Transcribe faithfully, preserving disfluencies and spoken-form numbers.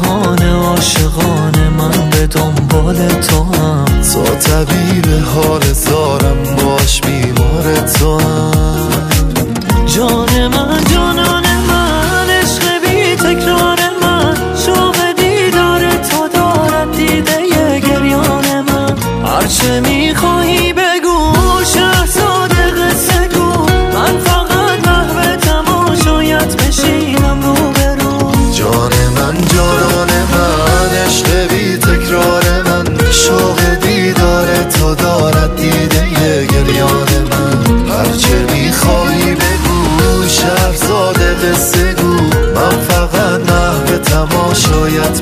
بهانه عاشقانه من به دنبال تو هم. تو طبیب حال زارم باش بیمار تو هم. جان من جانان من عشق بی تکرار من شوق دیدار تو دارد دیده ی گریان من. هرچه میخواهی بگو شهرزاد قصه گو من فقط محو تماشایت بشینم رو به رو. جان من جانان من عشق بی تکرار من شوق دیدار تو دارد دیده ی گریان من. هرچه میخواهی بگو شهرزاد قصه گو من فقط محو تماشایت